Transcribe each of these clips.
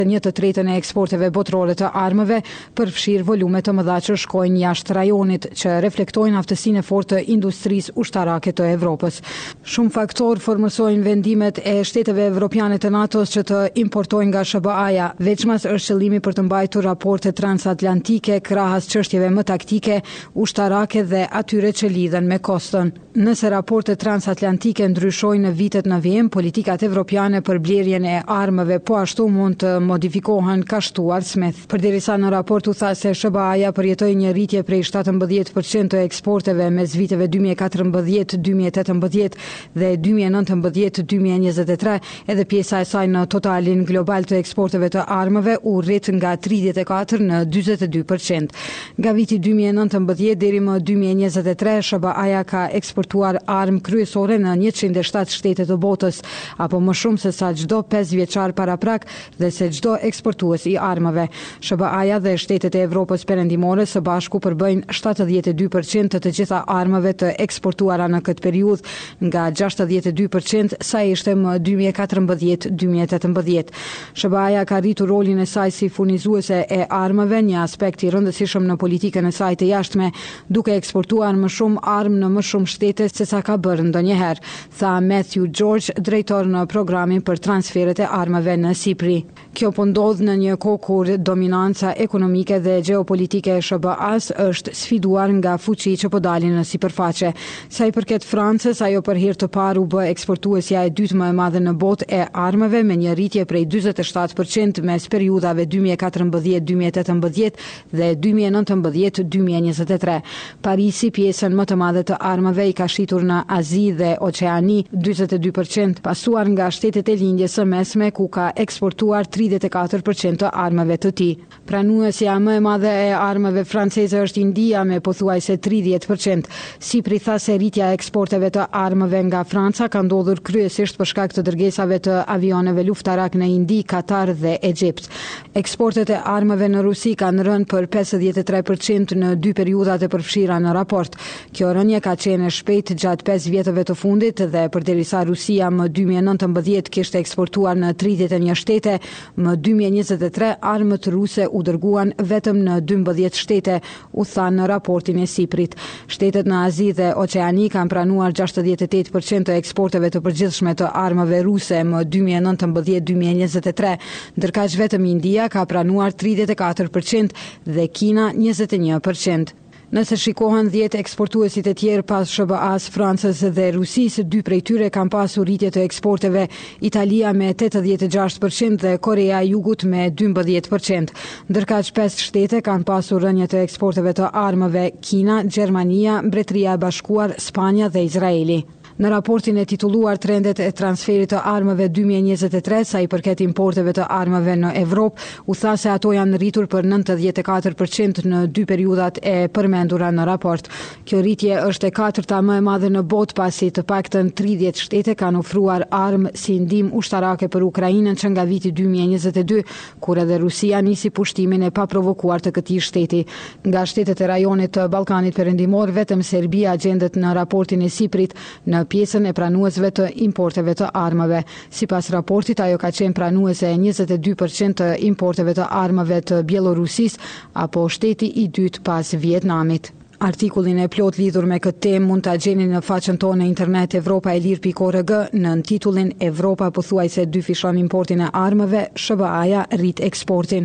1/3 e eksporteve botërore të armëve, përfshirë volume të mëdha që shkojnë jashtë rajonit, që reflektojnë aftësinë e fortë të industrisë ushtarake të Evropës. Shumë faktorë formësojnë vendimet e shteteve evropiane të NATO-s që të importojnë nga SBA-ja, veçmas është qëllimi për të mbajtur raporte transatlantike krahas çështjeve më taktike, ushtarake dhe atyre që lidhen me koston. Nëse raportet transatlantike ndryshojnë në vitet në vijim, politikat evropiane për blerjen e armëve po ashtu mund të modifikohen, ka shtuar Smith. Përderisa në raport u tha se SBA-ja përjetoi një rritje prej 17% të eksporteve mes viteve 2014, 2018 dhe 2019-2023, edhe pjesa e saj në totalin global të eksporteve të armëve u rrit nga 34 në 42%. Nga viti 2019 deri më 2023, SBA-ja ka eksportuar armë kryesore në 107 shtete të botës, apo më shumë se sa çdo 5 vjeçar paraprak dhe se çdo eksportues i armëve. SBA-ja dhe shtetet e Evropës Perëndimore së bashku përbëjnë 72% të gjitha armëve të eksportuara në këtë periudhë, nga 62% sa ishte më 2014-2018. SBA-ja ka rritur rolin e saj si furnizuese e armëve, një aspekt i rëndësishëm në politikën e saj të jashtme, duke eksportuar më shumë armë në më shumë shtete se sa ka bërë ndonjëherë, tha Matthew George, drejtor në programin për transferet e armëve në Sipri. Kjo po ndodh në një kohë kur dominanca ekonomike dhe gjeopolitike e SBA-s është sfiduar nga fuqi që po dalin në sipërfaqe. Sa i përket Francës, ajo për herë të parë u bë eksportuesja e dytë më e madhe në botë e armëve, me një rritje prej 47% mes periudhave 2014-2018 dhe 2019-2023. Parisi, pjesën më të madhe të armëve i ka shitur në Azi dhe Oqeani, 42%, pasuar nga shtetet e lindjes së mesme ku ka eksportuar 34% të armëve të tij. Pranuesja më e madhe e armëve franceze është India me pothuajse 30%. Sipri tha se rritja e eksporteve të armëve nga Franca ka ndodhur kryesisht për shkak të dërgesave të avioneve luftarak në Indi, Katar dhe Egjipt. Eksportet e armëve në Rusi kanë rënë për 53% në dy periudhat e përfshira në raport. Kjo rënje ka qenë e shpejtë gjatë 5 vjetëve të fundit dhe përderisa Rusia më 2019 kishte eksportuar në 31 shtete, më 2023 armët ruse u dërguan vetëm në 12 shtete, u tha në raportin e Siprit. Shtetet në Azi dhe Oqeani kanë pranuar 68% të eksporteve të përgjithshme të armëve ruse më 2019-2023, ndërkaq vetëm India ka pranuar 34% dhe Kina 21%. Nëse shikohen 10 eksportuesit e tjerë pas SBA-s, Francës dhe Rusisë, 2 prej tyre kanë pasur rritje të eksporteve, Italia me 86% dhe Korea e Jugut me 12%. Ndërkaq 5 shtete kanë pasur rënje të eksporteve të armëve, Kina, Gjermania, Mbretëria e Bashkuar, Spanja dhe Izraeli. Në raportin e titulluar Trendet e transferit të armëve 2023, sa i përket importeve të armëve në Evropë, u tha se ato janë rritur për 94% në 2 periudhat e përmendura në raport. Kjo rritje është e katërta më e madhe në botë, pasi të paktën 30 shtete kanë ofruar armë si ndihmë ushtarake për Ukrainën që nga viti 2022, kur edhe Rusia nisi pushtimin e paprovokuar të këtij shteti. Nga shtetet e rajonit të Ballkanit Perëndimor, vetëm Serbia gjendet në raportin e Siprit në pjesën e pranuesve të importeve të armëve. Sipas raportit, ajo ka qenë pranuese e 22% të importeve të armëve të Bielorusisë, apo shteti i dytë pas Vietnamit. Artikullin e plot lidhur me këtë temë mund ta gjeni në faqen tonë në internet evropaelir.org në titullin Evropa pothuajse dyfishon importin e armëve, SBA-ja rrit eksportin.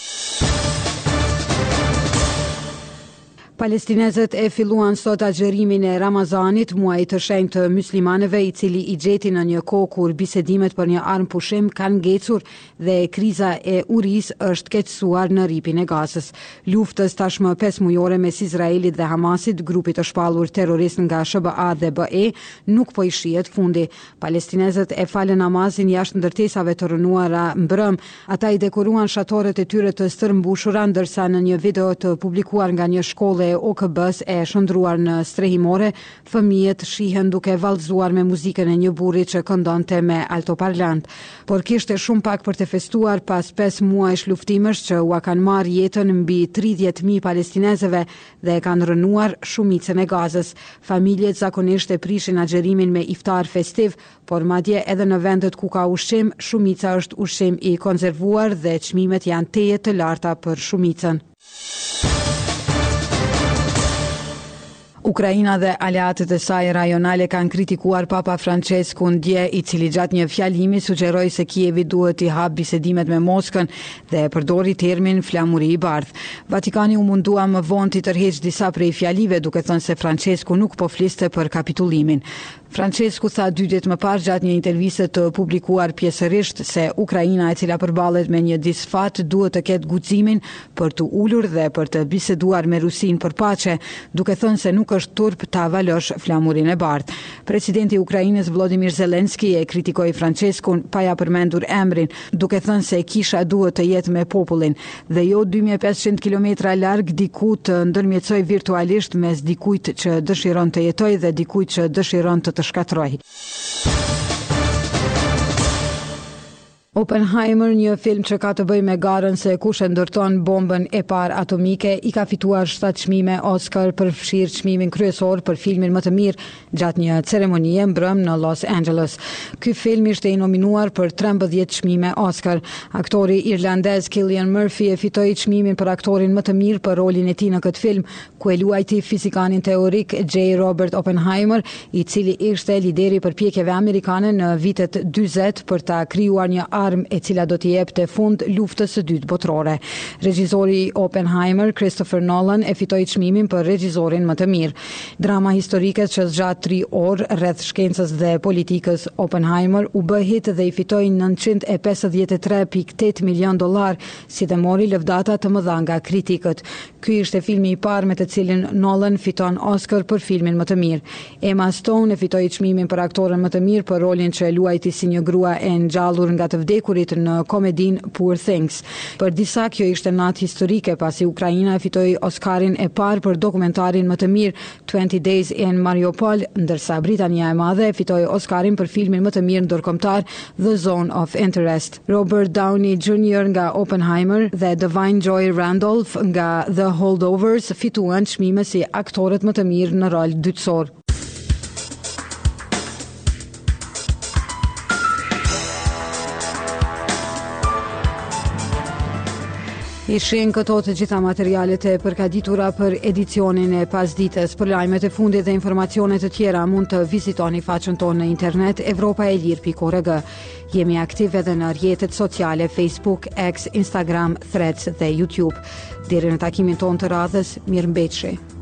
Palestinezët e filluan sot agjërimin e Ramazanit, muajit të shenjtë të myslimanëve, i cili i gjeti në një kohë kur bisedimet për një armpushim kanë ngecur dhe kriza e urisë është keqësuar në ripin e Gazës. Luftës tashmë 5 mujore mes Izraelit dhe Hamasit, grupit të shpallur terrorist nga SBA dhe BE, nuk po i shihet fundi. Palestinezët e falën namazin jashtë ndërtesave të rënuara mbrëm. Ata i dekoruan shatoret e tyre të stërmbushura, ndërsa në një video të publikuar nga një shkollë e OKB-s e shndruar në strehimore, fëmijët shihen duke vallëzuar me muzikën e një burri që këndonte me altoparlant. Por kishte shumë pak për të festuar pas 5 muajsh luftimësh që ua kanë marrë jetën mbi 30.000 palestinezëve dhe e kanë rënuar shumicën e Gazës. Familjet zakonisht e prishin agjerimin me iftar festiv, por madje edhe në vendet ku ka ushqim, shumica është ushqim i konservuar dhe çmimet janë teje të larta për shumicën. Ukraina dhe aleatët e saj rajonale kanë kritikuar Papa Franceskun dje, I cili gjatë një fjalimi sugjeroi se Kievi duhet I hap bisedimet me Moskën dhe përdori termin flamuri I bardhë. Vatikani u mundua më vonë t'i tërheqë disa prej fjalive, duke thënë se Francesku nuk po fliste për kapitullimin. Francesku tha 2 ditë më parë gjatë një interviste të publikuar pjesërisht se Ukraina, e cila përballet me një disfat, duhet të ketë guximin për të ulur dhe për të biseduar me Rusinë për paqe, duke thënë se nuk është turp ta avalosh flamurin e bardhë. Presidenti I Ukrainës Volodymyr Zelensky e kritikoi Franceskun pa ja përmendur emrin, duke thënë se kisha duhet të jetë me popullin dhe jo 2500 kilometra larg diku të ndërmjetësoj virtualisht mes dikujt që dëshiron të jetoj dhe dikujt që dëshiron të shkatroj. Oppenheimer, një film që ka të bëjë me garën se kush e ndërton bombën e parë atomike, I ka fituar 7 çmime Oscar, përfshirë çmimin kryesor për filmin më të mirë gjatë një ceremonie mbrëm në Los Angeles. Ky film ishte I nominuar për 13 çmime Oscar. Aktori irlandez Cillian Murphy e fitoi çmimin për aktorin më të mirë për rolin e tij në këtë film, ku e luajti fizikanin teorik J. Robert Oppenheimer, I cili ishte lideri I përpjekjeve amerikane në vitet 40 për ta krijuar një e cila do t'i jepte fund luftës së dytë botërore. Regjizori Oppenheimer, Christopher Nolan, e fitoi çmimin për regjizorin më të mirë. Drama historike që zgjat 3 orë rreth shkencës dhe politikës, Oppenheimer u bë hit dhe I fitoi $953.8 milion, si dhe mori lëvdata të mëdha nga kritikët. Ky ishte filmi I parë me të cilin Nolan fiton Oscar për filmin më të mirë. Emma Stone e fitoi çmimin për aktoren më të mirë për rolin që e luajti si një grua e ngjallur nga të vdekurit në komedin Poor Things. Për disa kjo ishte natë historike pasi Ukraina e fitoi Oscarin e parë për dokumentarin më të mirë 20 Days in Mariupol, ndërsa Britania e Madhe e fitoi Oscarin për filmin më të mirë ndërkombëtar The Zone of Interest. Robert Downey Jr. nga Oppenheimer dhe Da'Vine Joy Randolph nga The Holdovers fituan çmime si aktorët më të mirë në rol dytësor. Ishin këto të gjitha materialet e përgatitura për edicionin e pasdites. Për lajmet e fundit dhe informacione të tjera mund të vizitoni faqen tonë në internet evropaelir.org. Jemi aktiv edhe në rrjetet sociale Facebook, X, Instagram, Threads dhe YouTube. Deri në takimin tonë të radhës, mirëmbëjtje.